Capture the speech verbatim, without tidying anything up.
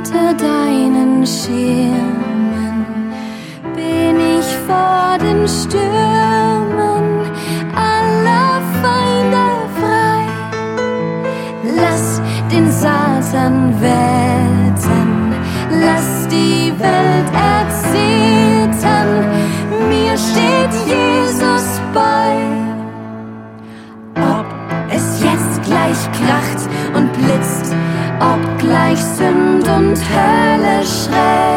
unter deinen Schirmen bin ich vor den Stürmen aller Feinde frei. Lass den Satan wetten, lass die Welt erzittern, mir steht Jesus bei. Ob es jetzt gleich kracht und blitzt, ob gleich Sünd und Hölle schreit,